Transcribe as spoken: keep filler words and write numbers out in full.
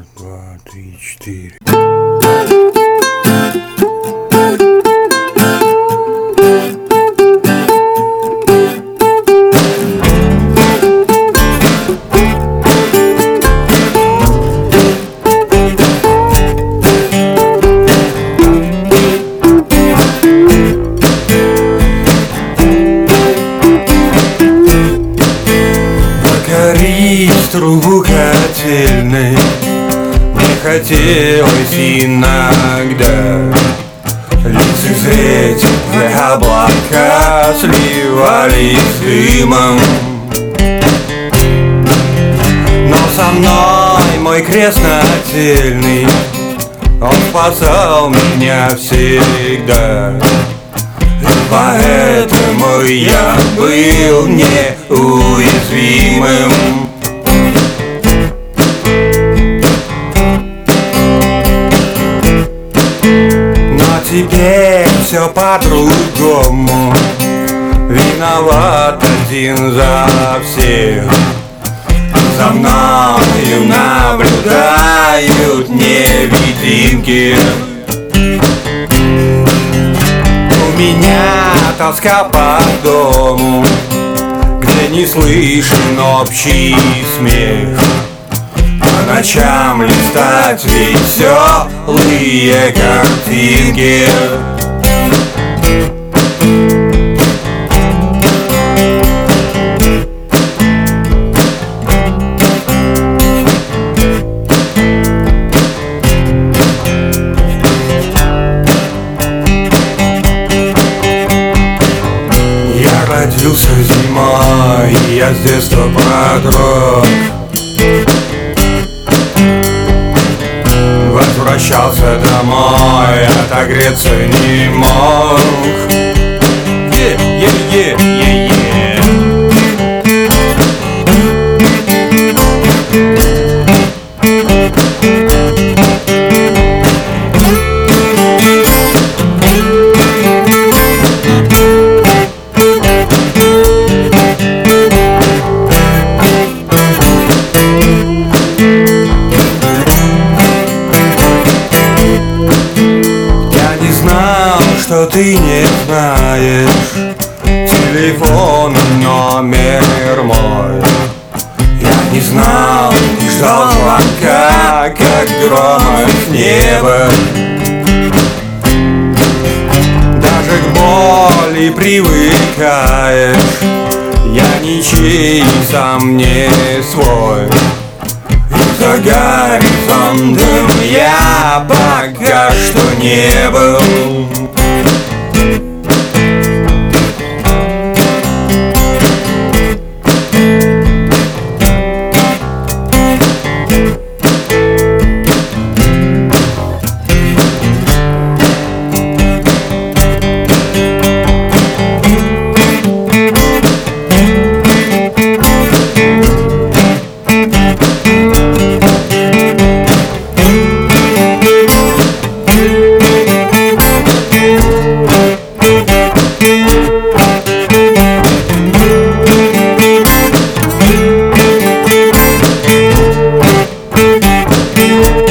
два, три, четыре. Трубу котельной мне хотелось иногда лицезреть, как облака сливались с дымом. Но со мной мой крест нательный, он спасал меня всегда. И поэтому я был неуязвимым. Теперь все по-другому, виноват один за всех. За мною наблюдают невидимки. У меня тоска по дому, где не слышен общий смех. По ночам листать веселые картинки. Я родился зимой, я с детства продрог. Возвращался домой, отогреться не мог. Е-е-е-е-е. Что ты не знаешь телефон, номер мой. Я не знал и ждал звонка, как грома с неба. Даже к боли привыкаешь, я ничей сам не свой. И за горизонтом я пока что не был. We'll be right back.